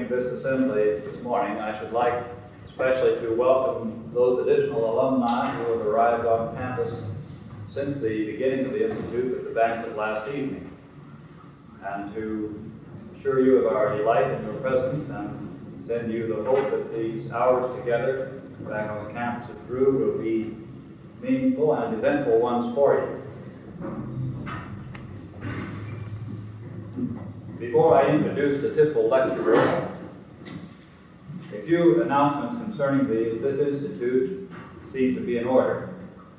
opening this assembly this morning, I should like especially to welcome those additional alumni who have arrived on campus since the beginning of the Institute at the banquet last evening, and to assure you of our delight in your presence and send you the hope that these hours together back on the campus at Drew will be meaningful and eventful ones for you. Before I introduce the typical lecturer, a few announcements concerning this institute seem to be in order.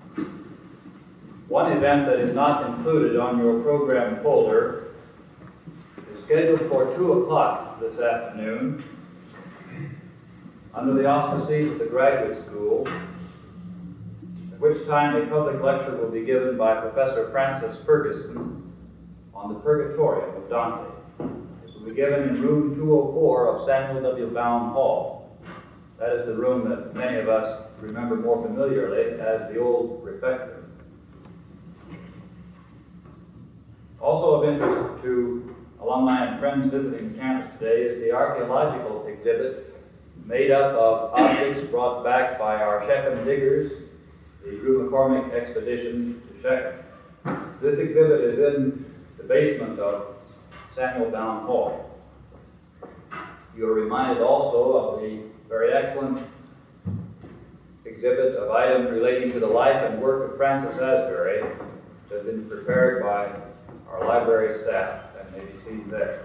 One event that is not included on your program folder is scheduled for 2 o'clock this afternoon under the auspices of the graduate school, at which time a public lecture will be given by Professor Francis Ferguson on the Purgatorium of Dante. This will be given in room 204 of Samuel W. Bowne Hall. That is the room that many of us remember more familiarly as the old refectory. Also of interest to alumni and friends visiting the campus today is the archaeological exhibit made up of objects brought back by our Shechem diggers, the Drew McCormick expedition to Shechem. This exhibit is in the basement of Samuel Bowne Hall. You are reminded also of the very excellent exhibit of items relating to the life and work of Francis Asbury, which have been prepared by our library staff and may be seen there.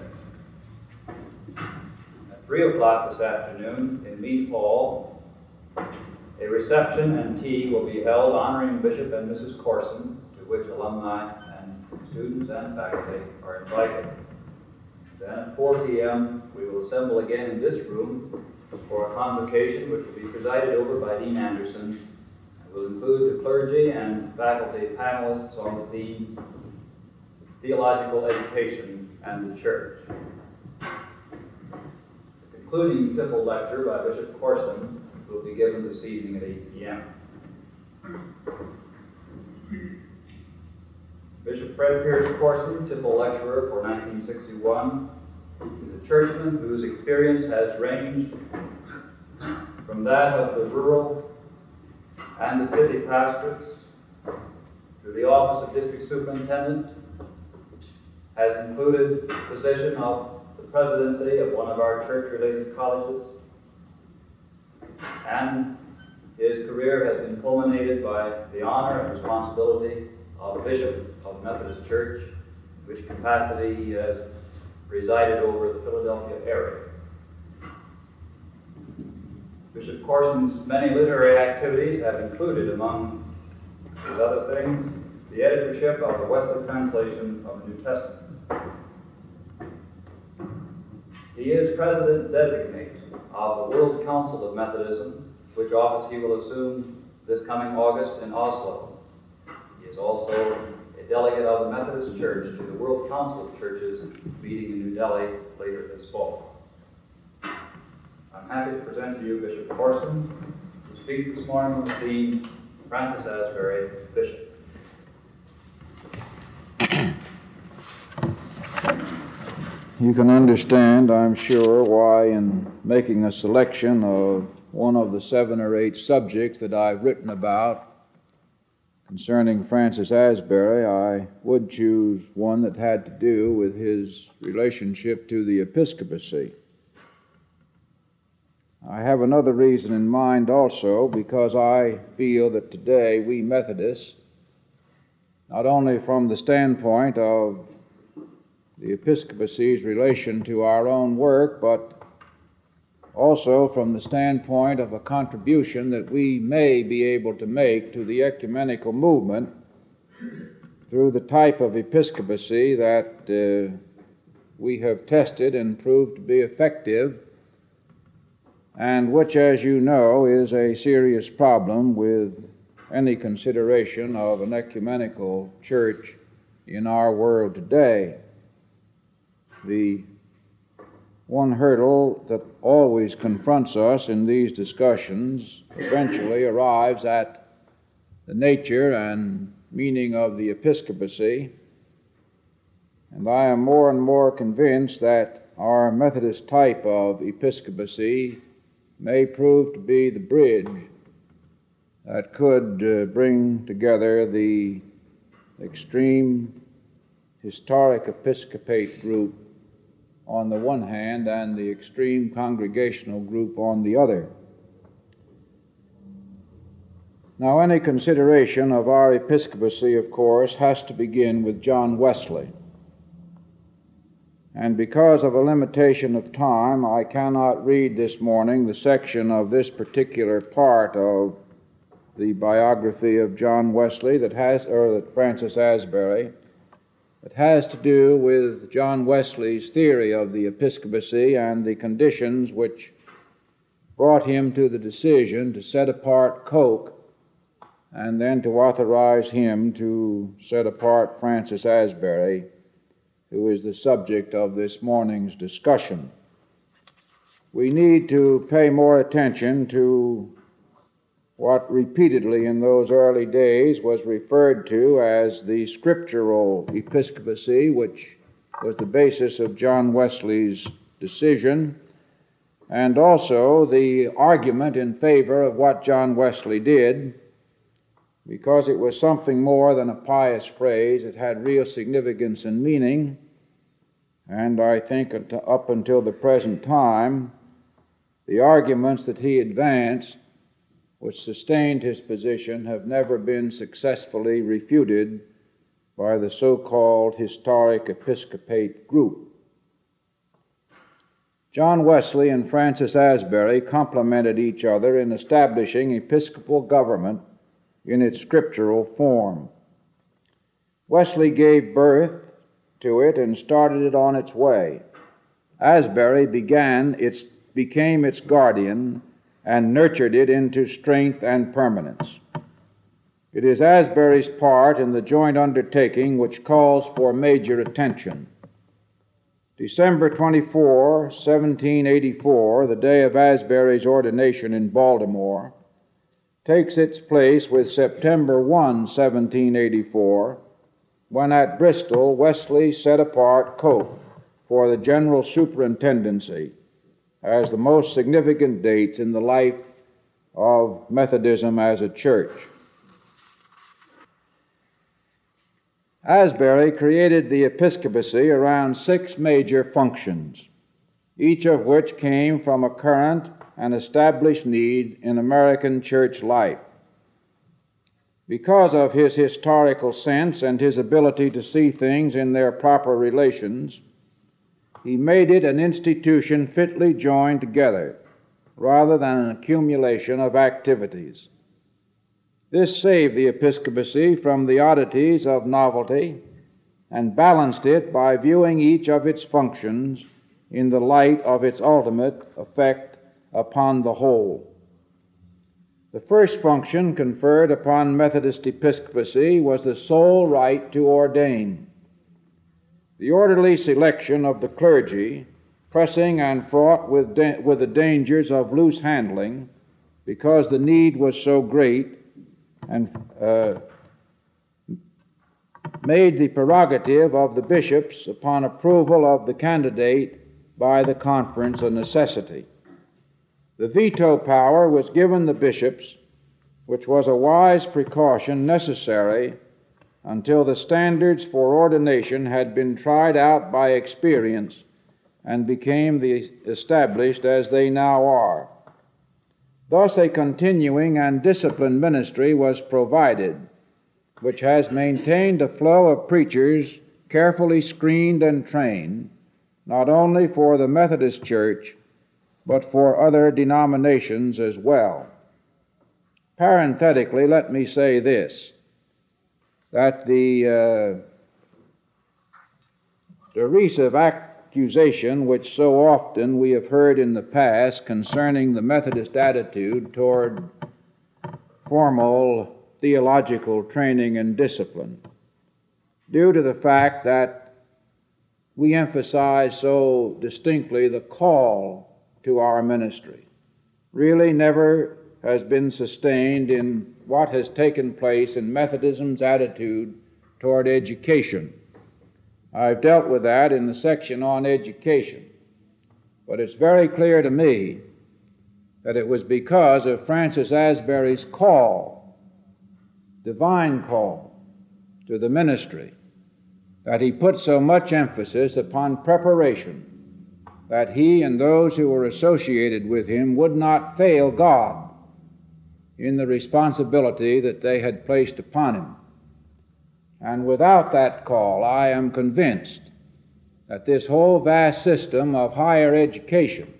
At 3 o'clock this afternoon in Mead Hall, a reception and tea will be held honoring Bishop and Mrs. Corson, to which alumni and students and faculty are invited. Then at 4 p.m. we will assemble again in this room for a convocation which will be presided over by Dean Anderson and will include the clergy and faculty panelists on the theme Theological Education and the Church. The concluding typical lecture by Bishop Corson will be given this evening at 8 p.m. Bishop Fred Pierce Corson, typical lecturer for 1961, is a churchman whose experience has ranged from that of the rural and the city pastorates to the office of district superintendent, has included the position of the presidency of one of our church-related colleges, and his career has been culminated by the honor and responsibility of Bishop of the Methodist Church, in which capacity he has presided over the Philadelphia area. Bishop Corson's many literary activities have included, among his other things, the editorship of the Wesley translation of the New Testament. He is President-designate of the World Council of Methodism, which office he will assume this coming August in Oslo. He is also a delegate of the Methodist Church to the World Council of Churches meeting in New Delhi later this fall. I'm happy to present to you Bishop Corson, who speaks this morning on the theme, Francis Asbury, Bishop. You can understand, I'm sure, why in making a selection of one of the 7 or 8 subjects that I've written about concerning Francis Asbury, I would choose one that had to do with his relationship to the episcopacy. I have another reason in mind also, because I feel that today we Methodists, not only from the standpoint of the episcopacy's relation to our own work, but also from the standpoint of a contribution that we may be able to make to the ecumenical movement through the type of episcopacy that we have tested and proved to be effective, and which, as you know, is a serious problem with any consideration of an ecumenical church in our world today. The one hurdle that always confronts us in these discussions eventually arrives at the nature and meaning of the episcopacy, and I am more and more convinced that our Methodist type of episcopacy may prove to be the bridge that could bring together the extreme historic episcopate group on the one hand and the extreme congregational group on the other. Now, any consideration of our episcopacy, of course, has to begin with John Wesley. And because of a limitation of time, I cannot read this morning the section of this particular part of the biography of John Wesley that Francis Asbury, that has to do with John Wesley's theory of the episcopacy and the conditions which brought him to the decision to set apart Coke and then to authorize him to set apart Francis Asbury, who is the subject of this morning's discussion. We need to pay more attention to what repeatedly in those early days was referred to as the scriptural episcopacy, which was the basis of John Wesley's decision, and also the argument in favor of what John Wesley did, because it was something more than a pious phrase. It had real significance and meaning, and I think up until the present time, the arguments that he advanced, which sustained his position, have never been successfully refuted by the so-called historic episcopate group. John Wesley and Francis Asbury complemented each other in establishing episcopal government in its scriptural form. Wesley gave birth to it and started it on its way. Asbury became its guardian and nurtured it into strength and permanence. It is Asbury's part in the joint undertaking which calls for major attention. December 24, 1784, the day of Asbury's ordination in Baltimore, takes its place with September 1, 1784, when at Bristol Wesley set apart Coke for the general superintendency as the most significant dates in the life of Methodism as a church. Asbury created the episcopacy around 6 major functions, each of which came from a current and established need in American church life. Because of his historical sense and his ability to see things in their proper relations, he made it an institution fitly joined together rather than an accumulation of activities. This saved the episcopacy from the oddities of novelty and balanced it by viewing each of its functions in the light of its ultimate effect upon the whole. The first function conferred upon Methodist episcopacy was the sole right to ordain. The orderly selection of the clergy, pressing and fraught with the dangers of loose handling, because the need was so great, and made the prerogative of the bishops upon approval of the candidate by the conference a necessity. The veto power was given the bishops, which was a wise precaution necessary until the standards for ordination had been tried out by experience and became established as they now are. Thus a continuing and disciplined ministry was provided, which has maintained a flow of preachers carefully screened and trained, not only for the Methodist Church, but for other denominations as well. Parenthetically, let me say this, that the derisive accusation which so often we have heard in the past concerning the Methodist attitude toward formal theological training and discipline, due to the fact that we emphasize so distinctly the call to our ministry, really never has been sustained in what has taken place in Methodism's attitude toward education. I've dealt with that in the section on education. but it's very clear to me that it was because of Francis Asbury's call, divine call, to the ministry, that he put so much emphasis upon preparation, that he and those who were associated with him would not fail God in the responsibility that they had placed upon him. And without that call, I am convinced that this whole vast system of higher education,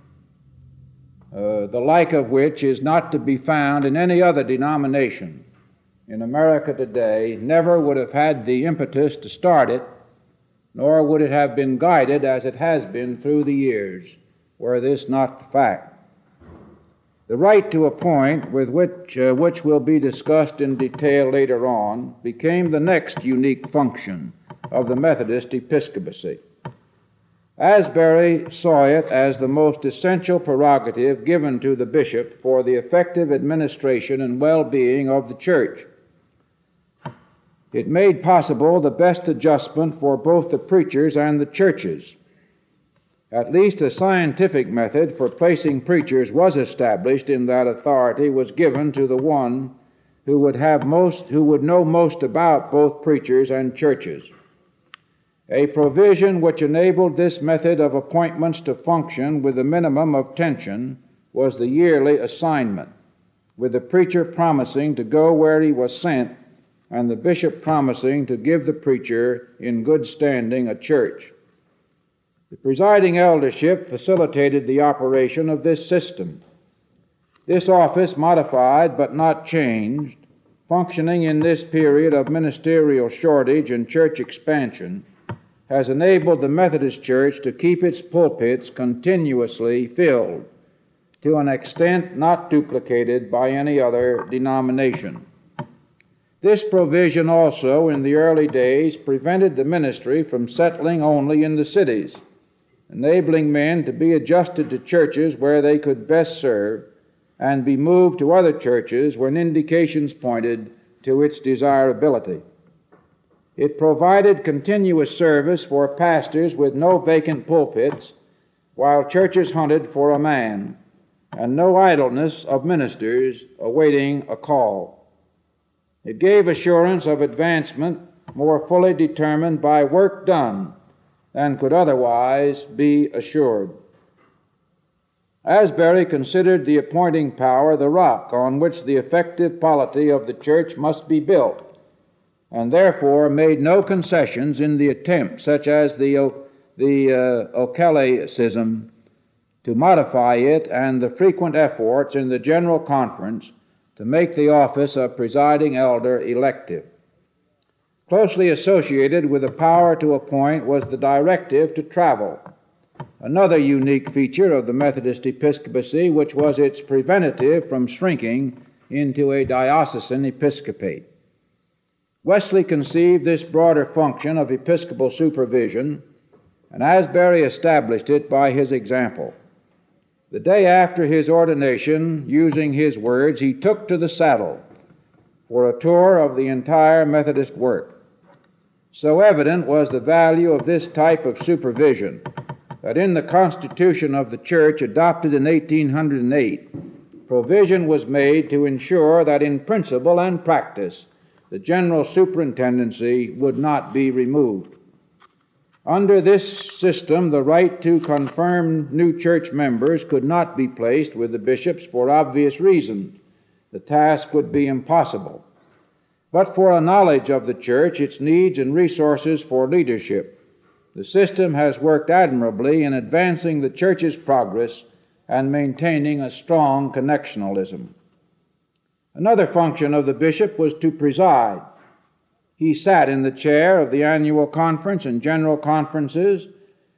the like of which is not to be found in any other denomination in America today, never would have had the impetus to start it, nor would it have been guided as it has been through the years, were this not the fact. The right to appoint, with which will be discussed in detail later on, became the next unique function of the Methodist episcopacy. Asbury saw it as the most essential prerogative given to the bishop for the effective administration and well-being of the church. It made possible the best adjustment for both the preachers and the churches. At least a scientific method for placing preachers was established, in that authority was given to the one who would know most about both preachers and churches. A provision which enabled this method of appointments to function with a minimum of tension was the yearly assignment, with the preacher promising to go where he was sent and the bishop promising to give the preacher in good standing a church. The presiding eldership facilitated the operation of this system. This office, modified but not changed, functioning in this period of ministerial shortage and church expansion, has enabled the Methodist Church to keep its pulpits continuously filled to an extent not duplicated by any other denomination. This provision also, in the early days, prevented the ministry from settling only in the cities, enabling men to be adjusted to churches where they could best serve and be moved to other churches when indications pointed to its desirability. It provided continuous service for pastors with no vacant pulpits, while churches hunted for a man, and no idleness of ministers awaiting a call. It gave assurance of advancement more fully determined by work done than could otherwise be assured. Asbury considered the appointing power the rock on which the effective polity of the church must be built, and therefore made no concessions in the attempt, such as the O'Kellyism, to modify it, and the frequent efforts in the General Conference to make the office of presiding elder elective. Closely associated with the power to appoint was the directive to travel, another unique feature of the Methodist episcopacy, which was its preventative from shrinking into a diocesan episcopate. Wesley conceived this broader function of episcopal supervision, and Asbury established it by his example. The day after his ordination, using his words, he took to the saddle for a tour of the entire Methodist work. So evident was the value of this type of supervision that in the Constitution of the Church, adopted in 1808, provision was made to ensure that in principle and practice the general superintendency would not be removed. Under this system, the right to confirm new church members could not be placed with the bishops for obvious reasons. The task would be impossible. But for a knowledge of the church, its needs and resources for leadership, the system has worked admirably in advancing the church's progress and maintaining a strong connectionalism. Another function of the bishop was to preside. He sat in the chair of the annual conference and general conferences,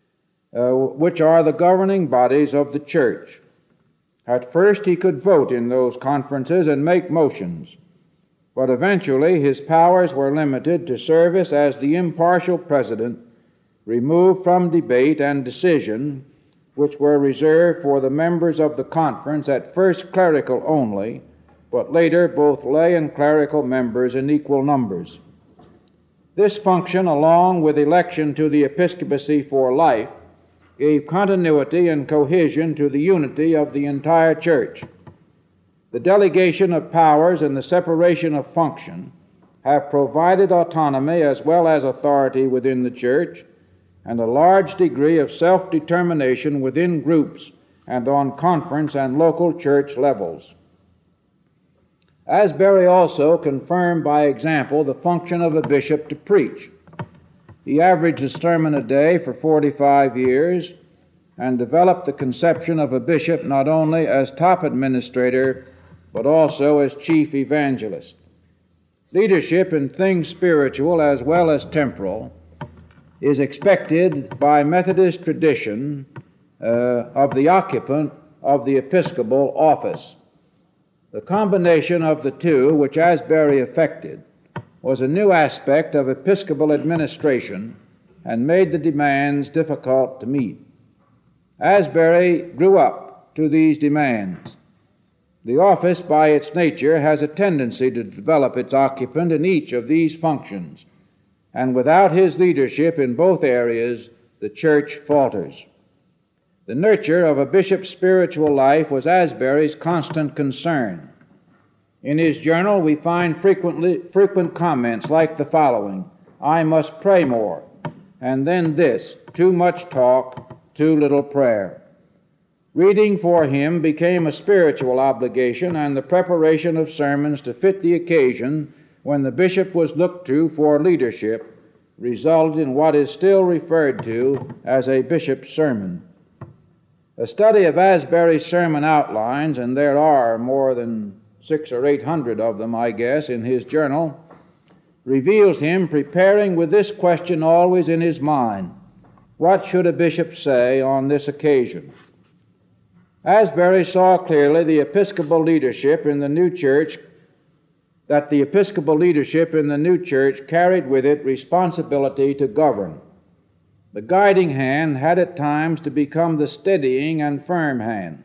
which are the governing bodies of the church. At first he could vote in those conferences and make motions, but eventually his powers were limited to service as the impartial president, removed from debate and decision, which were reserved for the members of the conference, at first clerical only, but later both lay and clerical members in equal numbers. This function, along with election to the episcopacy for life, gave continuity and cohesion to the unity of the entire church. The delegation of powers and the separation of function have provided autonomy as well as authority within the church, and a large degree of self-determination within groups and on conference and local church levels. Asbury also confirmed by example the function of a bishop to preach. He averaged a sermon a day for 45 years and developed the conception of a bishop not only as top administrator but also as chief evangelist. Leadership in things spiritual as well as temporal is expected by Methodist tradition of the occupant of the episcopal office. The combination of the two, which Asbury effected, was a new aspect of episcopal administration and made the demands difficult to meet. Asbury grew up to these demands. The office, by its nature, has a tendency to develop its occupant in each of these functions, and without his leadership in both areas, the church falters. The nurture of a bishop's spiritual life was Asbury's constant concern. In his journal, we find frequent comments like the following: "I must pray more," and then this: "Too much talk, too little prayer." Reading for him became a spiritual obligation, and the preparation of sermons to fit the occasion when the bishop was looked to for leadership resulted in what is still referred to as a bishop's sermon. A study of Asbury's sermon outlines, and there are more than 600 or 800 of them, I guess, in his journal, reveals him preparing with this question always in his mind: what should a bishop say on this occasion? Asbury saw clearly the episcopal leadership in the new church, that the episcopal leadership in the new church carried with it responsibility to govern. The guiding hand had at times to become the steadying and firm hand.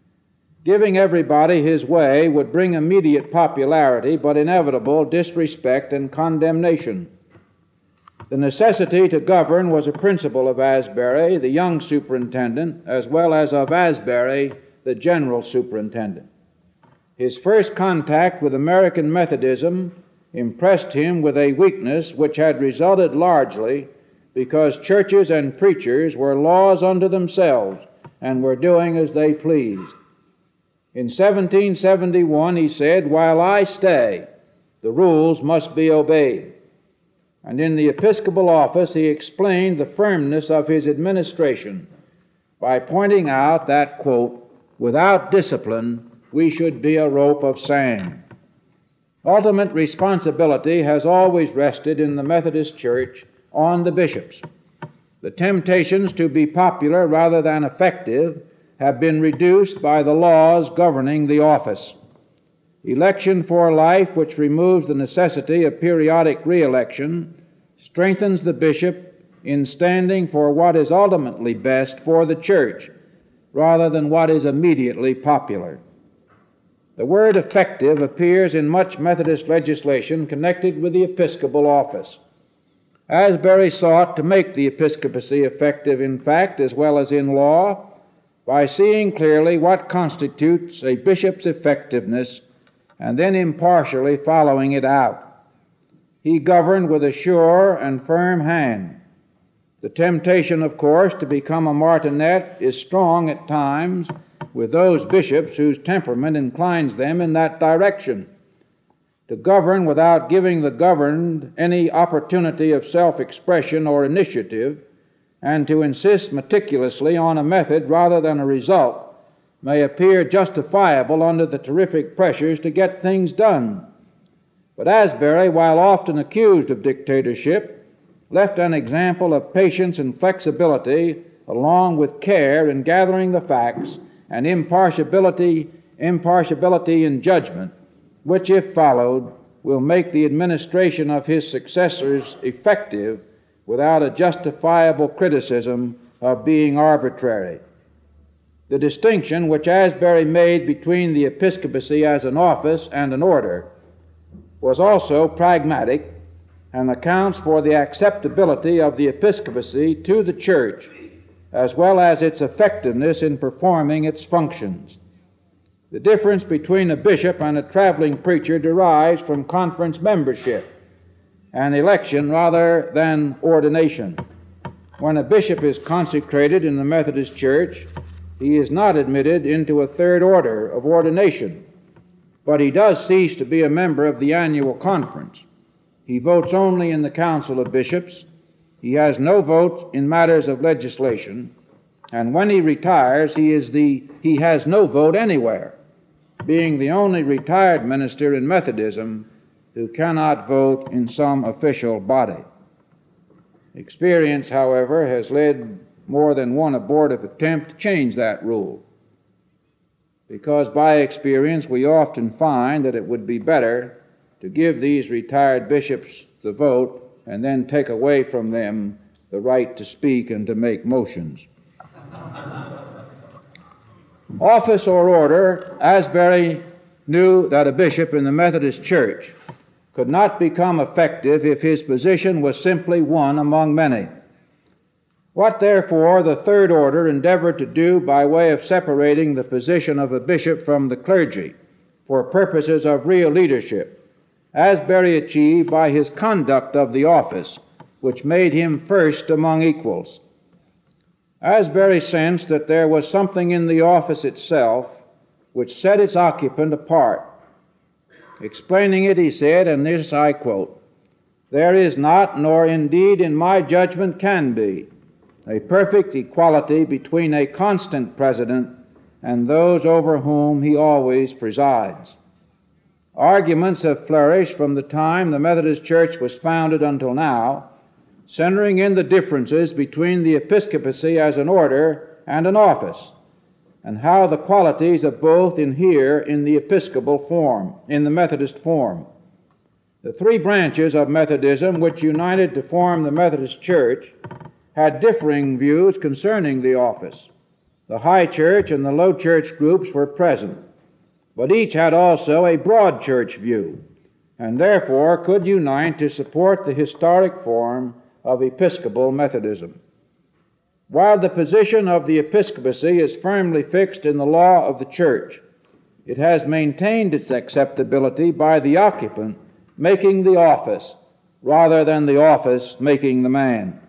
Giving everybody his way would bring immediate popularity, but inevitable disrespect and condemnation. The necessity to govern was a principle of Asbury, the young superintendent, as well as of Asbury, the general superintendent. His first contact with American Methodism impressed him with a weakness which had resulted largely because churches and preachers were laws unto themselves and were doing as they pleased. In 1771 he said, "While I stay, the rules must be obeyed." And in the episcopal office he explained the firmness of his administration by pointing out that, quote, "without discipline we should be a rope of sand." Ultimate responsibility has always rested in the Methodist Church on the bishops. The temptations to be popular rather than effective have been reduced by the laws governing the office. Election for life, which removes the necessity of periodic re-election, strengthens the bishop in standing for what is ultimately best for the church, rather than what is immediately popular. The word effective appears in much Methodist legislation connected with the episcopal office. Asbury sought to make the episcopacy effective in fact as well as in law by seeing clearly what constitutes a bishop's effectiveness and then impartially following it out. He governed with a sure and firm hand. The temptation, of course, to become a martinet is strong at times with those bishops whose temperament inclines them in that direction. To govern without giving the governed any opportunity of self-expression or initiative, and to insist meticulously on a method rather than a result, may appear justifiable under the terrific pressures to get things done. But Asbury, while often accused of dictatorship, left an example of patience and flexibility along with care in gathering the facts and impartiality in judgment, which, if followed, will make the administration of his successors effective without a justifiable criticism of being arbitrary. The distinction which Asbury made between the episcopacy as an office and an order was also pragmatic and accounts for the acceptability of the episcopacy to the church as well as its effectiveness in performing its functions. The difference between a bishop and a traveling preacher derives from conference membership and election rather than ordination. When a bishop is consecrated in the Methodist Church, he is not admitted into a third order of ordination, but he does cease to be a member of the annual conference. He votes only in the Council of Bishops. He has no vote in matters of legislation, and when he retires, he has no vote anywhere, being the only retired minister in Methodism who cannot vote in some official body. Experience, however, has led more than one abortive attempt to change that rule, because by experience we often find that it would be better to give these retired bishops the vote and then take away from them the right to speak and to make motions. Office or order, Asbury knew that a bishop in the Methodist Church could not become effective if his position was simply one among many. What, therefore, the Third Order endeavored to do by way of separating the position of a bishop from the clergy for purposes of real leadership, Asbury achieved by his conduct of the office, which made him first among equals. Asbury sensed that there was something in the office itself which set its occupant apart. Explaining it, he said, and this I quote, "There is not, nor indeed in my judgment can be, a perfect equality between a constant president and those over whom he always presides." Arguments have flourished from the time the Methodist Church was founded until now, centering in the differences between the episcopacy as an order and an office, and how the qualities of both inhere in the Episcopal form, in the Methodist form. The three branches of Methodism which united to form the Methodist Church had differing views concerning the office. The High Church and the Low Church groups were present, but each had also a broad church view, and therefore could unite to support the historic form of Episcopal Methodism. While the position of the episcopacy is firmly fixed in the law of the Church, it has maintained its acceptability by the occupant making the office rather than the office making the man.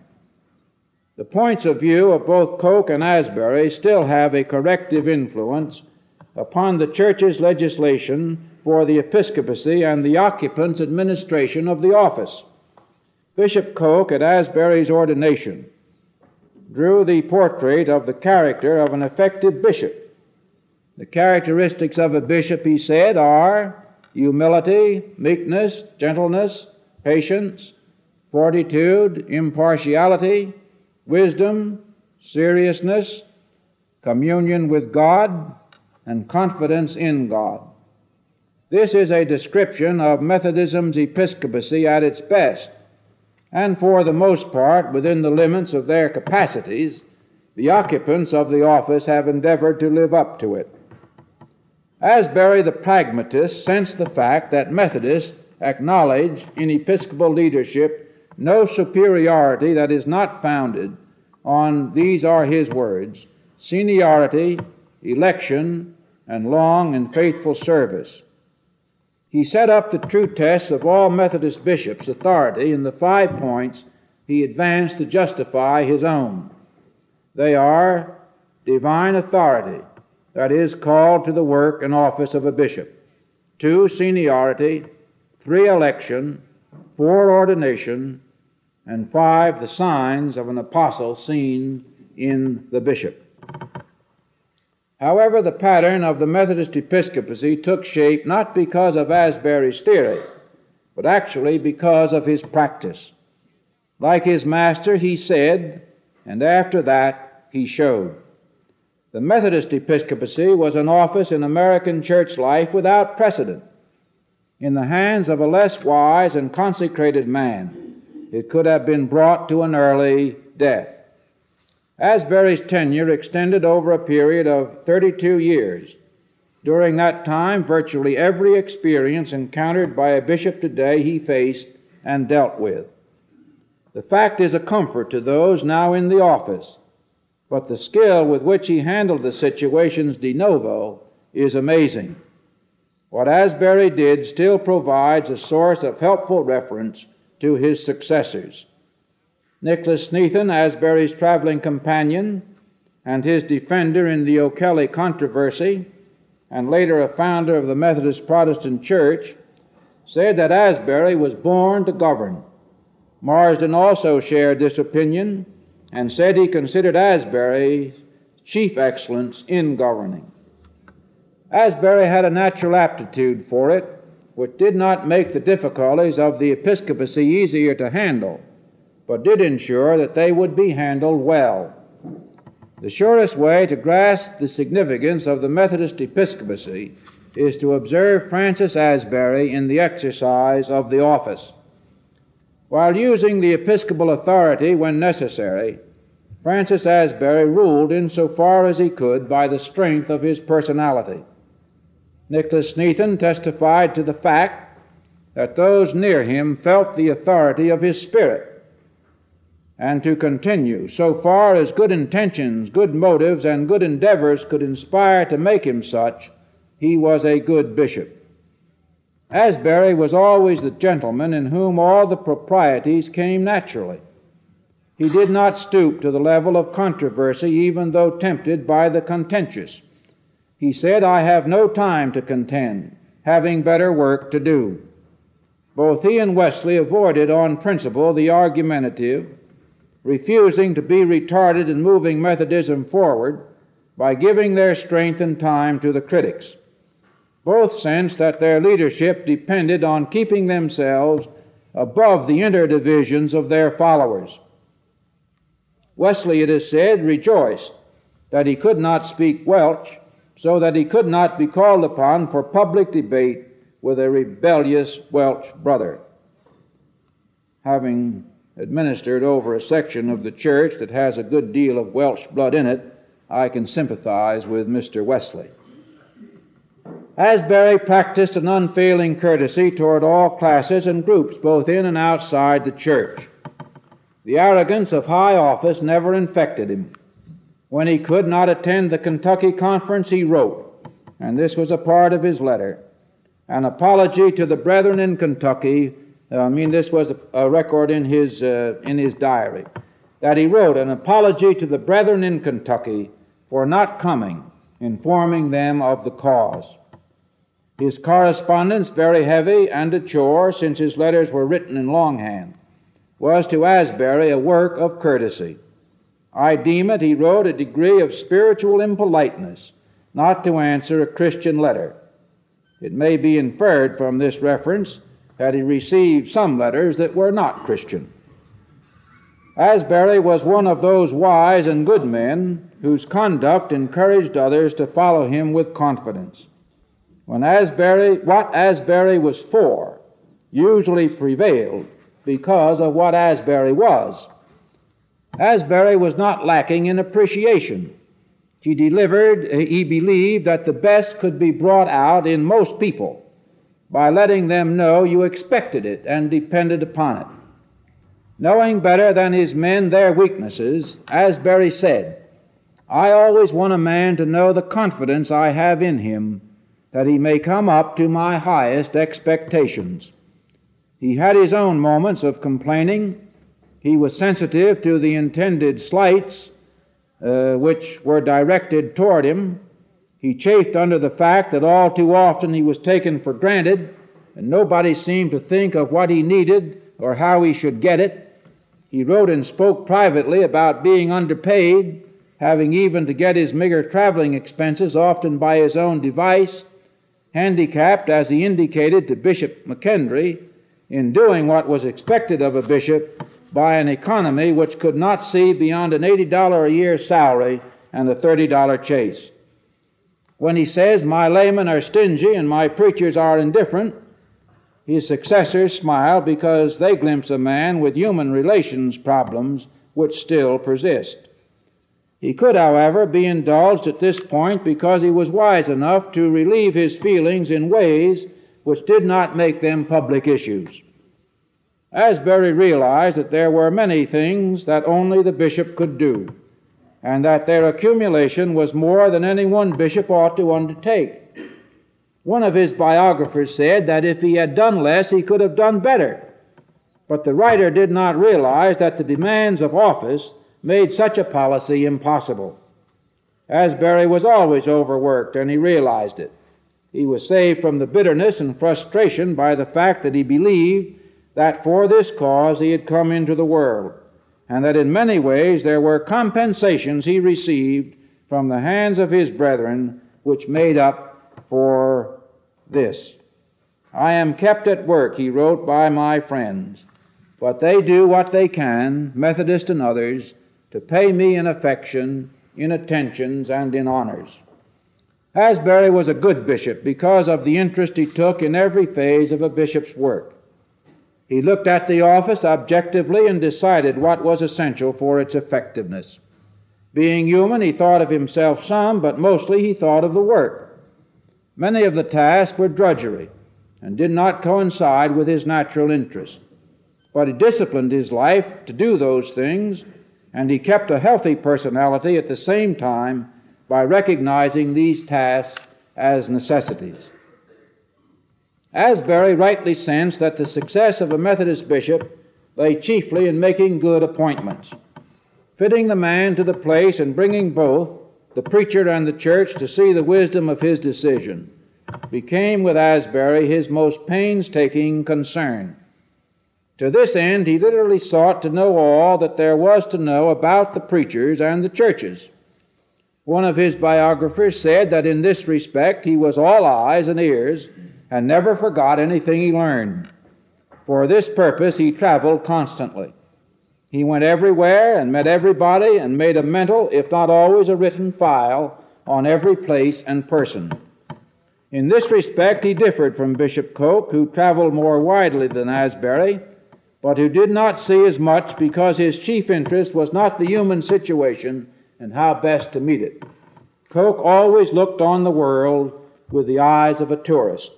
The points of view of both Coke and Asbury still have a corrective influence upon the Church's legislation for the episcopacy and the occupant's administration of the office. Bishop Coke, at Asbury's ordination, drew the portrait of the character of an effective bishop. The characteristics of a bishop, he said, are humility, meekness, gentleness, patience, fortitude, impartiality, wisdom, seriousness, communion with God, and confidence in God. This is a description of Methodism's episcopacy at its best, and for the most part, within the limits of their capacities, the occupants of the office have endeavored to live up to it. Asbury the pragmatist sensed the fact that Methodists acknowledge in episcopal leadership no superiority that is not founded on, these are his words, seniority, election, and long and faithful service. He set up the true tests of all Methodist bishops' authority in the 5 points he advanced to justify his own. They are divine authority, that is, called to the work and office of a bishop; 2, seniority; 3, election; 4, ordination; and 5, the signs of an apostle seen in the bishop. However, the pattern of the Methodist episcopacy took shape not because of Asbury's theory, but actually because of his practice. Like his master, he said, and after that he showed. The Methodist episcopacy was an office in American church life without precedent. In the hands of a less wise and consecrated man, it could have been brought to an early death. Asbury's tenure extended over a period of 32 years. During that time, virtually every experience encountered by a bishop today he faced and dealt with. The fact is a comfort to those now in the office but the skill with which he handled the situations de novo is amazing. What Asbury did still provides a source of helpful reference to his successors. Nicholas Sneathon, Asbury's traveling companion and his defender in the O'Kelly controversy, and later a founder of the Methodist Protestant Church, said that Asbury was born to govern. Marsden also shared this opinion and said he considered Asbury's chief excellence in governing. Asbury had a natural aptitude for it, which did not make the difficulties of the episcopacy easier to handle, but did ensure that they would be handled well. The surest way to grasp the significance of the Methodist episcopacy is to observe Francis Asbury in the exercise of the office. While using the episcopal authority when necessary, Francis Asbury ruled insofar as he could by the strength of his personality. Nicholas Sneathon testified to the fact that those near him felt the authority of his spirit, and to continue, so far as good intentions, good motives, and good endeavors could inspire to make him such, he was a good bishop. Asbury was always the gentleman in whom all the proprieties came naturally. He did not stoop to the level of controversy, even though tempted by the contentious. He said, "I have no time to contend, having better work to do." Both he and Wesley avoided on principle the argumentative, refusing to be retarded in moving Methodism forward by giving their strength and time to the critics. Both sensed that their leadership depended on keeping themselves above the interdivisions of their followers. Wesley, it is said, rejoiced that he could not speak Welsh, so that he could not be called upon for public debate with a rebellious Welsh brother. Having administered over a section of the church that has a good deal of Welsh blood in it, I can sympathize with Mr. Wesley. Asbury practiced an unfailing courtesy toward all classes and groups, both in and outside the church. The arrogance of high office never infected him. When he could not attend the Kentucky conference, he wrote, and this was a part of his letter, an apology to the brethren in Kentucky. This was a record in his diary, that he wrote an apology to the brethren in Kentucky for not coming, informing them of the cause. His correspondence, very heavy and a chore, since his letters were written in longhand, was to Asbury a work of courtesy. "I deem it," he wrote, "a degree of spiritual impoliteness not to answer a Christian letter." It may be inferred from this reference that he received some letters that were not Christian. Asbury was one of those wise and good men whose conduct encouraged others to follow him with confidence. What Asbury was for usually prevailed because of what Asbury was. Asbury was not lacking in appreciation. He believed that the best could be brought out in most people by letting them know you expected it and depended upon it. Knowing better than his men their weaknesses, Asbury said, "I always want a man to know the confidence I have in him, that he may come up to my highest expectations." He had his own moments of complaining. He was sensitive to the intended slights which were directed toward him. He chafed under the fact that all too often he was taken for granted, and nobody seemed to think of what he needed or how he should get it. He wrote and spoke privately about being underpaid, having even to get his meager traveling expenses often by his own device, handicapped, as he indicated to Bishop McKendry, in doing what was expected of a bishop by an economy which could not see beyond an $80 a year salary and a $30 chaise. When he says, "My laymen are stingy and my preachers are indifferent," his successors smile because they glimpse a man with human relations problems which still persist. He could, however, be indulged at this point because he was wise enough to relieve his feelings in ways which did not make them public issues. Asbury realized that there were many things that only the bishop could do. and that their accumulation was more than any one bishop ought to undertake. One of his biographers said that if he had done less, he could have done better. But the writer did not realize that the demands of office made such a policy impossible. Asbury was always overworked, and he realized it. He was saved from the bitterness and frustration by the fact that he believed that for this cause he had come into the world, and that in many ways there were compensations he received from the hands of his brethren which made up for this. "I am kept at work," he wrote, "by my friends, but they do what they can, Methodist and others, to pay me in affection, in attentions, and in honors." Asbury was a good bishop because of the interest he took in every phase of a bishop's work. He looked at the office objectively and decided what was essential for its effectiveness. Being human, he thought of himself some, but mostly he thought of the work. Many of the tasks were drudgery and did not coincide with his natural interest. But he disciplined his life to do those things, and he kept a healthy personality at the same time by recognizing these tasks as necessities. Asbury rightly sensed that the success of a Methodist bishop lay chiefly in making good appointments. Fitting the man to the place and bringing both, the preacher and the church, to see the wisdom of his decision became with Asbury his most painstaking concern. To this end, he literally sought to know all that there was to know about the preachers and the churches. One of his biographers said that in this respect he was all eyes and ears and never forgot anything he learned. For this purpose he traveled constantly. He went everywhere and met everybody and made a mental, if not always a written file on every place and person. In this respect he differed from Bishop Coke, who traveled more widely than Asbury, but who did not see as much because his chief interest was not the human situation and how best to meet it. Coke always looked on the world with the eyes of a tourist.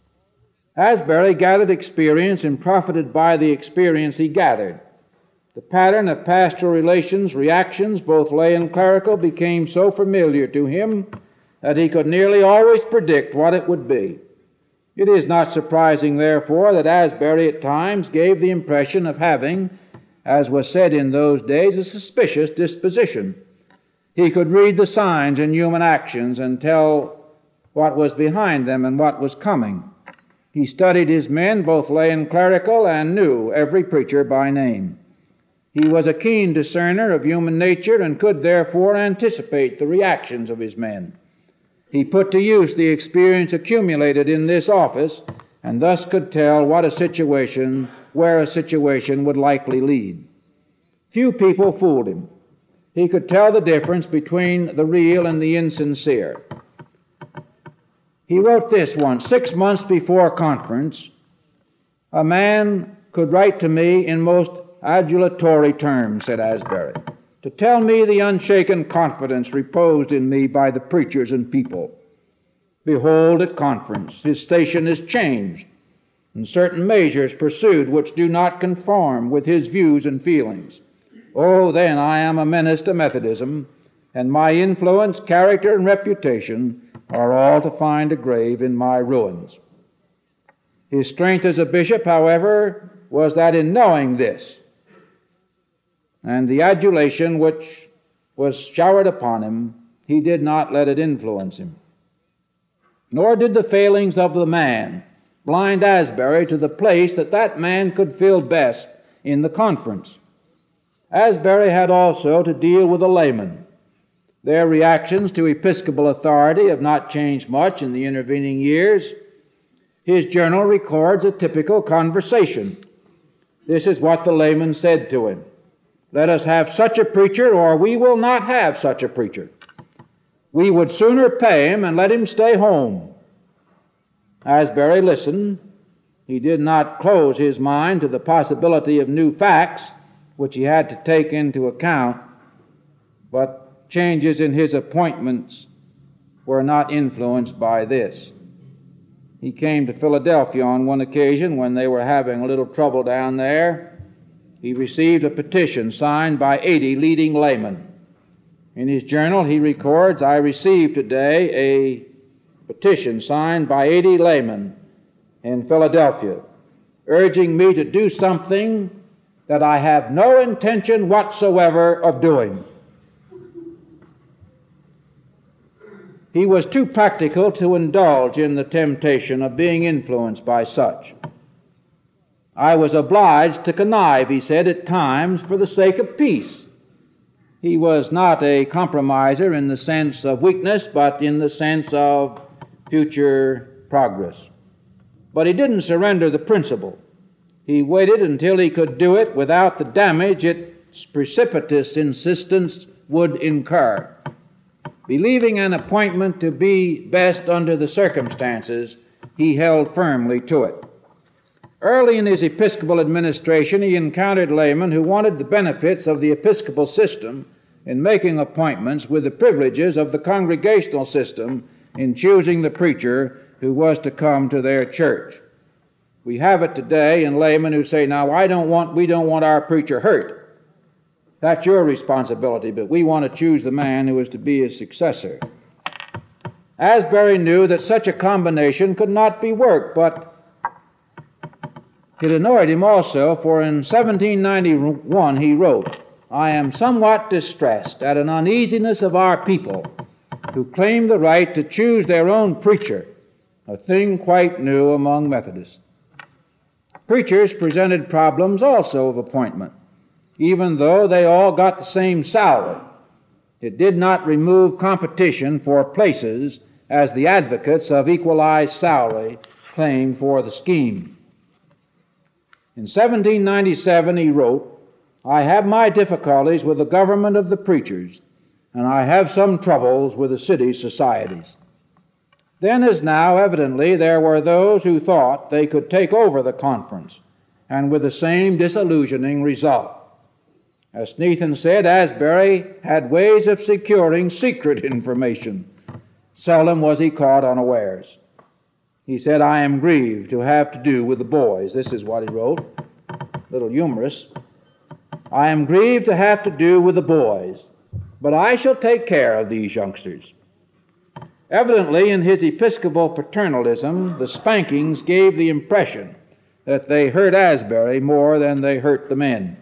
Asbury gathered experience and profited by the experience he gathered. The pattern of pastoral relations, reactions, both lay and clerical, became so familiar to him that he could nearly always predict what it would be. It is not surprising, therefore, that Asbury at times gave the impression of having, as was said in those days, a suspicious disposition. He could read the signs in human actions and tell what was behind them and what was coming. He studied his men, both lay and clerical, and knew every preacher by name. He was a keen discerner of human nature and could therefore anticipate the reactions of his men. He put to use the experience accumulated in this office and thus could tell where a situation would likely lead. Few people fooled him. He could tell the difference between the real and the insincere. He wrote this once: 6 months before a conference, a man could write to me in most adulatory terms, said Asbury, to tell me the unshaken confidence reposed in me by the preachers and people. Behold, at conference, his station is changed, and certain measures pursued which do not conform with his views and feelings. Oh, then I am a menace to Methodism, and my influence, character, and reputation are all to find a grave in my ruins. His strength as a bishop, however, was that in knowing this, and the adulation which was showered upon him, he did not let it influence him. Nor did the failings of the man blind Asbury to the place that man could fill best in the conference. Asbury had also to deal with the laymen. Their reactions to episcopal authority have not changed much in the intervening years. His journal records a typical conversation. This is what the layman said to him: "Let us have such a preacher, or we will not have such a preacher. We would sooner pay him and let him stay home." Asbury listened. He did not close his mind to the possibility of new facts, which he had to take into account, but changes in his appointments were not influenced by this. He came to Philadelphia on one occasion when they were having a little trouble down there. He received a petition signed by 80 leading laymen. In his journal, he records, "I received today a petition signed by 80 laymen in Philadelphia, urging me to do something that I have no intention whatsoever of doing." He was too practical to indulge in the temptation of being influenced by such. "I was obliged to connive," he said, "at times for the sake of peace." He was not a compromiser in the sense of weakness, but in the sense of future progress. But he didn't surrender the principle. He waited until he could do it without the damage its precipitous insistence would incur. Believing an appointment to be best under the circumstances, he held firmly to it. Early in his episcopal administration, he encountered laymen who wanted the benefits of the episcopal system in making appointments with the privileges of the congregational system in choosing the preacher who was to come to their church. We have it today in laymen who say, "Now, we don't want our preacher hurt. That's your responsibility, but we want to choose the man who is to be his successor." Asbury knew that such a combination could not be worked, but it annoyed him also, for in 1791 he wrote, "I am somewhat distressed at an uneasiness of our people who claim the right to choose their own preacher, a thing quite new among Methodists." Preachers presented problems also of appointment. Even though they all got the same salary, it did not remove competition for places as the advocates of equalized salary claimed for the scheme. In 1797 he wrote, "I have my difficulties with the government of the preachers, and I have some troubles with the city societies." Then, as now, evidently there were those who thought they could take over the conference, and with the same disillusioning result. As Sneathen said, Asbury had ways of securing secret information. Seldom was he caught unawares. He said, "I am grieved to have to do with the boys." This is what he wrote, a little humorous. "I am grieved to have to do with the boys, but I shall take care of these youngsters." Evidently, in his episcopal paternalism, the spankings gave the impression that they hurt Asbury more than they hurt the men.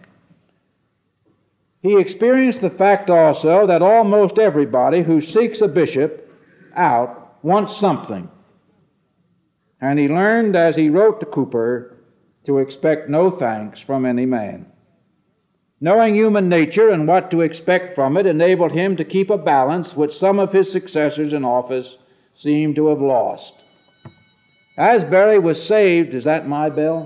He experienced the fact also that almost everybody who seeks a bishop out wants something. And he learned, as he wrote to Cooper, to expect no thanks from any man. Knowing human nature and what to expect from it enabled him to keep a balance which some of his successors in office seem to have lost. Asbury was saved, is that my bell?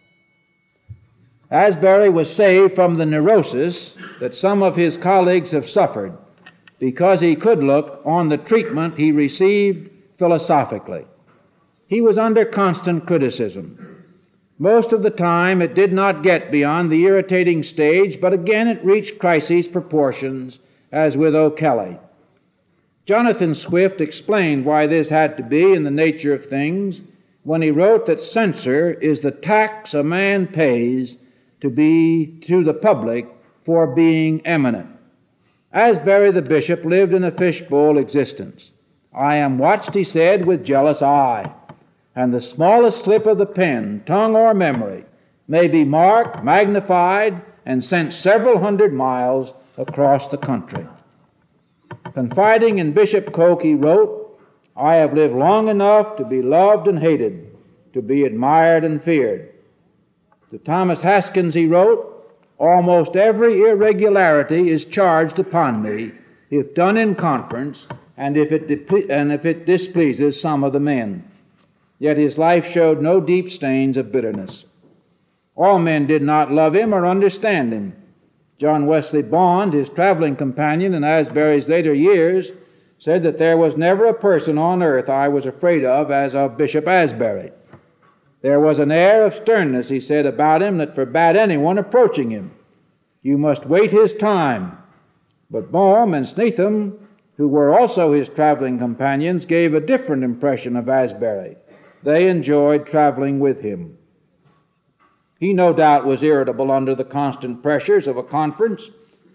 Asbury was saved from the neurosis that some of his colleagues have suffered because he could look on the treatment he received philosophically. He was under constant criticism. Most of the time it did not get beyond the irritating stage, but again it reached crisis proportions, as with O'Kelly. Jonathan Swift explained why this had to be in the nature of things when he wrote that censure is the tax a man pays to the public for being eminent. Asbury the bishop lived in a fishbowl existence. "I am watched," he said, "with jealous eye, and the smallest slip of the pen, tongue, or memory may be marked, magnified, and sent several hundred miles across the country." Confiding in Bishop Coke, he wrote, "I have lived long enough to be loved and hated, to be admired and feared." To Thomas Haskins he wrote, "Almost every irregularity is charged upon me, if done in conference, and if it displeases some of the men." Yet his life showed no deep stains of bitterness. All men did not love him or understand him. John Wesley Bond, his traveling companion in Asbury's later years, said that there was never a person on earth I was afraid of as of Bishop Asbury. There was an air of sternness, he said, about him that forbade anyone approaching him. You must wait his time. But Boehm and Sneatham, who were also his traveling companions, gave a different impression of Asbury. They enjoyed traveling with him. He no doubt was irritable under the constant pressures of a conference,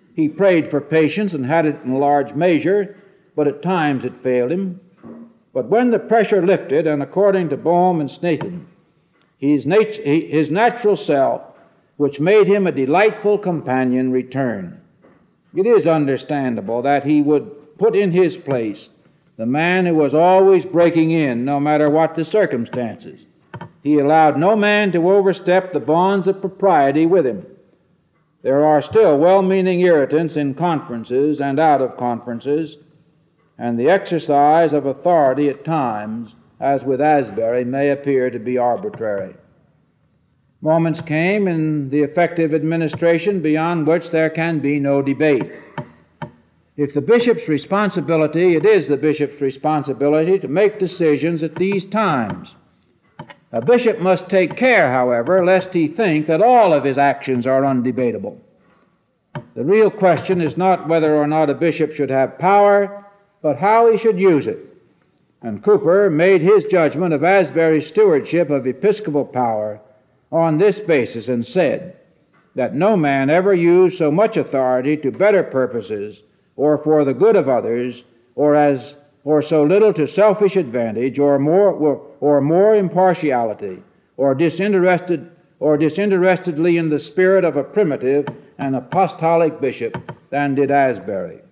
He prayed for patience and had it in large measure, but at times it failed him. But when the pressure lifted, and according to Bohm and Snethen, his natural self, which made him a delightful companion, returned. It is understandable that he would put in his place the man who was always breaking in, no matter what the circumstances. He allowed no man to overstep the bonds of propriety with him. There are still well-meaning irritants in conferences and out of conferences, and the exercise of authority at times, as with Asbury, may appear to be arbitrary. Moments came in the effective administration beyond which there can be no debate. If the bishop's responsibility, it is the bishop's responsibility to make decisions at these times. A bishop must take care, however, lest he think that all of his actions are undebatable. The real question is not whether or not a bishop should have power, but how he should use it. And Cooper made his judgment of Asbury's stewardship of episcopal power on this basis and said that no man ever used so much authority to better purposes or for the good of others or so little to selfish advantage or more impartiality or disinterestedly in the spirit of a primitive and apostolic bishop than did Asbury.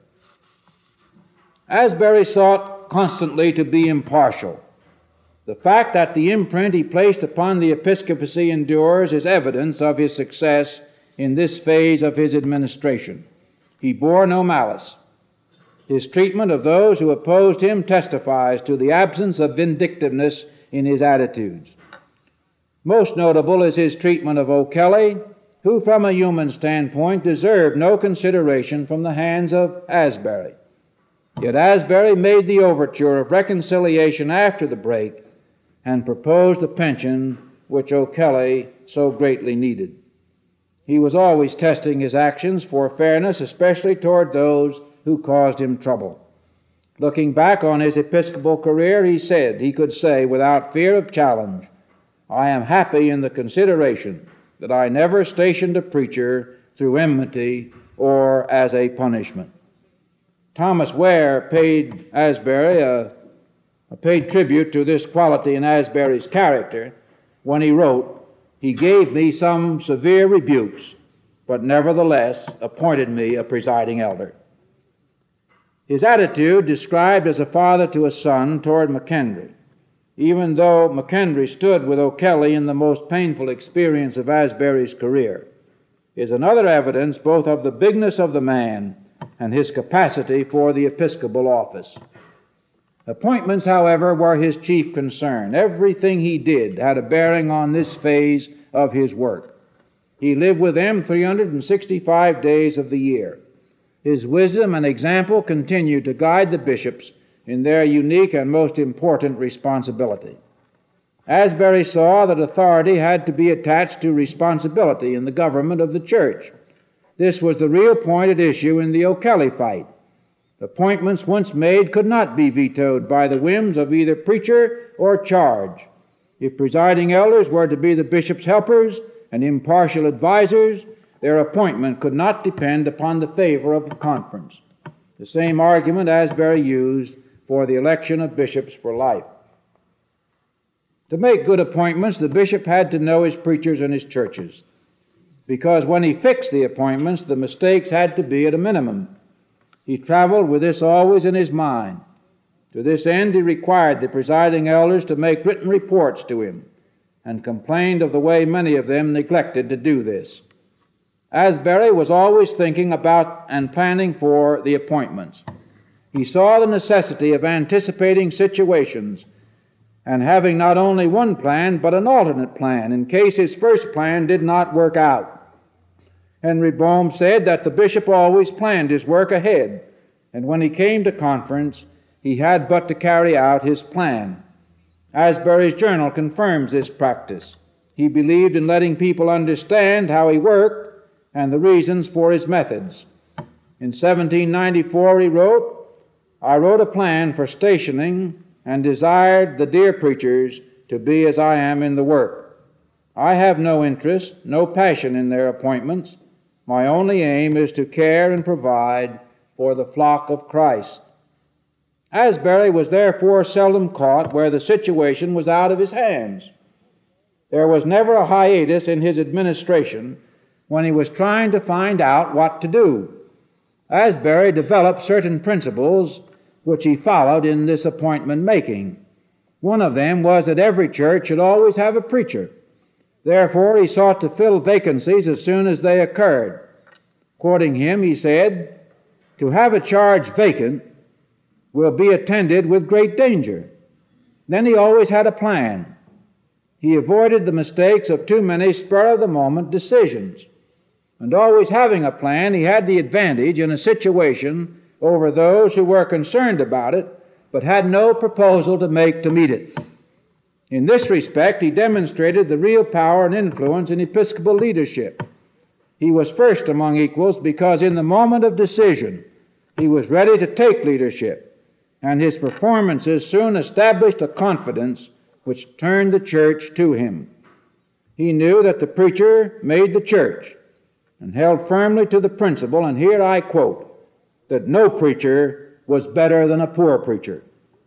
Asbury sought constantly to be impartial. The fact that the imprint he placed upon the episcopacy endures is evidence of his success in this phase of his administration. He bore no malice. His treatment of those who opposed him testifies to the absence of vindictiveness in his attitudes. Most notable is his treatment of O'Kelly, who from a human standpoint deserved no consideration from the hands of Asbury. Yet Asbury made the overture of reconciliation after the break and proposed the pension which O'Kelly so greatly needed. He was always testing his actions for fairness, especially toward those who caused him trouble. Looking back on his episcopal career, he could say without fear of challenge, "I am happy in the consideration that I never stationed a preacher through enmity or as a punishment." Thomas Ware paid tribute to this quality in Asbury's character when he wrote, "He gave me some severe rebukes, but nevertheless appointed me a presiding elder." His attitude, described as a father to a son toward McHenry, even though McHenry stood with O'Kelly in the most painful experience of Asbury's career, is another evidence both of the bigness of the man and his capacity for the episcopal office. Appointments, however, were his chief concern. Everything he did had a bearing on this phase of his work. He lived with them 365 days of the year. His wisdom and example continued to guide the bishops in their unique and most important responsibility. Asbury saw that authority had to be attached to responsibility in the government of the church. This was the real point at issue in the O'Kelly fight. Appointments once made could not be vetoed by the whims of either preacher or charge. If presiding elders were to be the bishop's helpers and impartial advisers, their appointment could not depend upon the favor of the conference. The same argument Asbury used for the election of bishops for life. To make good appointments, the bishop had to know his preachers and his churches, because when he fixed the appointments, the mistakes had to be at a minimum. He traveled with this always in his mind. To this end, he required the presiding elders to make written reports to him, and complained of the way many of them neglected to do this. Asbury was always thinking about and planning for the appointments. He saw the necessity of anticipating situations and having not only one plan, but an alternate plan in case his first plan did not work out. Henry Bohm said that the bishop always planned his work ahead, and when he came to conference, he had but to carry out his plan. Asbury's journal confirms this practice. He believed in letting people understand how he worked and the reasons for his methods. In 1794 he wrote, "I wrote a plan for stationing and desired the dear preachers to be as I am in the work. I have no interest, no passion in their appointments, My only aim is to care and provide for the flock of Christ. Asbury was therefore seldom caught where the situation was out of his hands. There was never a hiatus in his administration when he was trying to find out what to do. Asbury developed certain principles which he followed in this appointment making. One of them was that every church should always have a preacher. Therefore, he sought to fill vacancies as soon as they occurred. Quoting him, he said, "To have a charge vacant will be attended with great danger." Then he always had a plan. He avoided the mistakes of too many spur-of-the-moment decisions. And always having a plan, he had the advantage in a situation over those who were concerned about it, but had no proposal to make to meet it. In this respect, he demonstrated the real power and influence in Episcopal leadership. He was first among equals because in the moment of decision, he was ready to take leadership, and his performances soon established a confidence which turned the church to him. He knew that the preacher made the church, and held firmly to the principle, and here I quote, that no preacher was better than a poor preacher.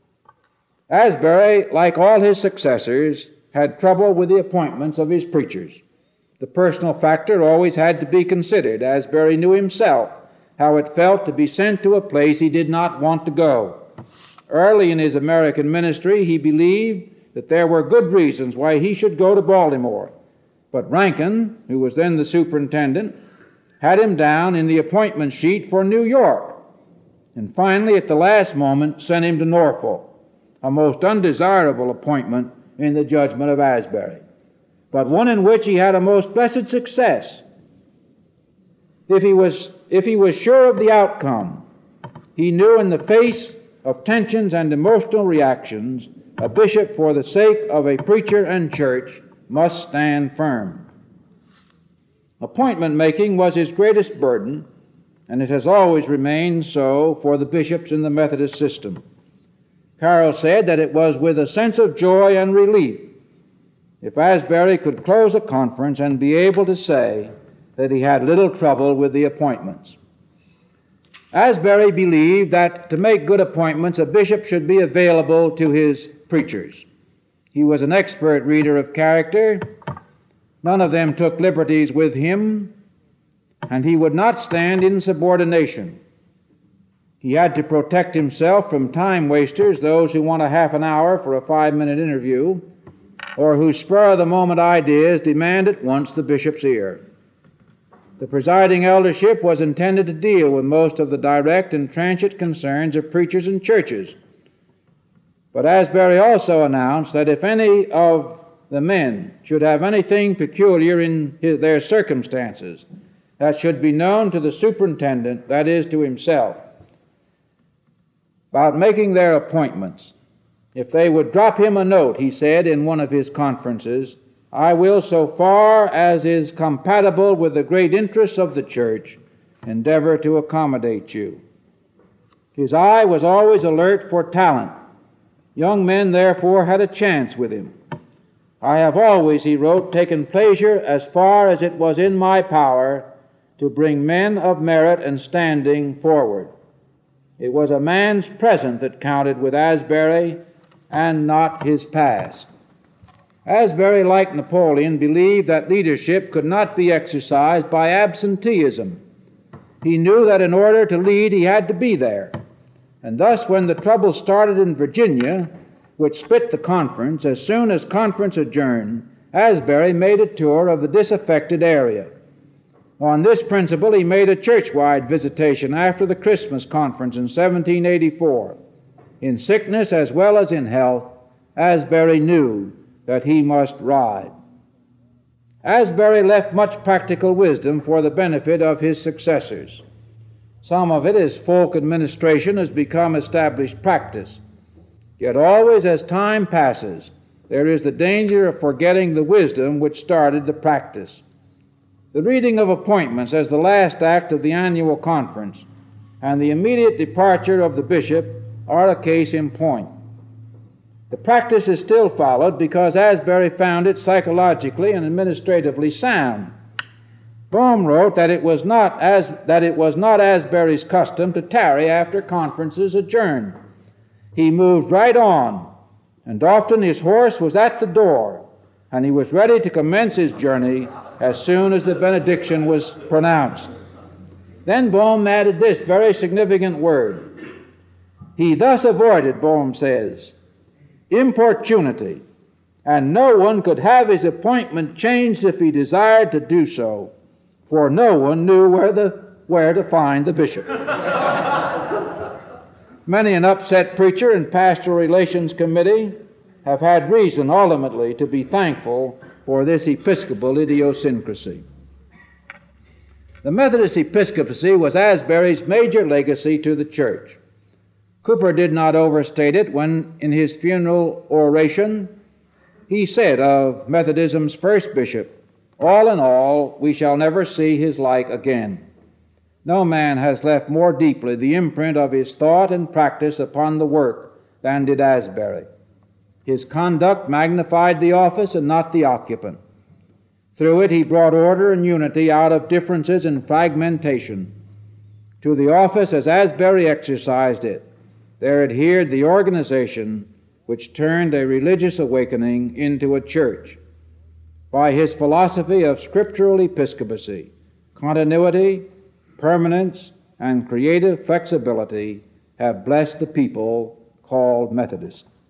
Asbury, like all his successors, had trouble with the appointments of his preachers. The personal factor always had to be considered. Asbury knew himself how it felt to be sent to a place he did not want to go. Early in his American ministry, he believed that there were good reasons why he should go to Baltimore. But Rankin, who was then the superintendent, had him down in the appointment sheet for New York, and finally at the last moment sent him to Norfolk, a most undesirable appointment in the judgment of Asbury, but one in which he had a most blessed success. If he was sure of the outcome, he knew in the face of tensions and emotional reactions, a bishop for the sake of a preacher and church must stand firm. Appointment making was his greatest burden, and it has always remained so for the bishops in the Methodist system. Carroll said that it was with a sense of joy and relief if Asbury could close a conference and be able to say that he had little trouble with the appointments. Asbury believed that to make good appointments, a bishop should be available to his preachers. He was an expert reader of character. None of them took liberties with him, and he would not stand in subordination. He had to protect himself from time wasters, those who want a half an hour for a 5-minute interview, or whose spur-of-the-moment ideas demand at once the bishop's ear. The presiding eldership was intended to deal with most of the direct and transient concerns of preachers and churches. But Asbury also announced that if any of the men should have anything peculiar in their circumstances, that should be known to the superintendent, that is, to himself, about making their appointments. If they would drop him a note, he said in one of his conferences, I will, so far as is compatible with the great interests of the church, endeavor to accommodate you. His eye was always alert for talent. Young men, therefore, had a chance with him. I have always, he wrote, taken pleasure as far as it was in my power to bring men of merit and standing forward. It was a man's present that counted with Asbury and not his past. Asbury, like Napoleon, believed that leadership could not be exercised by absenteeism. He knew that in order to lead, he had to be there. And thus, when the trouble started in Virginia, which split the conference, as soon as conference adjourned, Asbury made a tour of the disaffected area. On this principle, he made a church-wide visitation after the Christmas conference in 1784. In sickness as well as in health, Asbury knew that he must ride. Asbury left much practical wisdom for the benefit of his successors. Some of it, as folk administration, has become established practice. Yet always as time passes, there is the danger of forgetting the wisdom which started the practice. The reading of appointments as the last act of the annual conference and the immediate departure of the bishop are a case in point. The practice is still followed because Asbury found it psychologically and administratively sound. Boehm wrote that it was not Asbury's custom to tarry after conferences adjourned. He moved right on, and often his horse was at the door, and he was ready to commence his journey as soon as the benediction was pronounced. Then Boehm added this very significant word. He thus avoided, Boehm says, importunity, and no one could have his appointment changed if he desired to do so, for no one knew where to find the bishop. Many an upset preacher and pastoral relations committee have had reason ultimately to be thankful for this Episcopal idiosyncrasy. The Methodist episcopacy was Asbury's major legacy to the church. Cooper did not overstate it when, in his funeral oration, he said of Methodism's first bishop, "All in all, we shall never see his like again." No man has left more deeply the imprint of his thought and practice upon the work than did Asbury. His conduct magnified the office and not the occupant. Through it he brought order and unity out of differences and fragmentation. To the office as Asbury exercised it, there adhered the organization which turned a religious awakening into a church. By his philosophy of scriptural episcopacy, continuity, permanence, and creative flexibility have blessed the people called Methodist.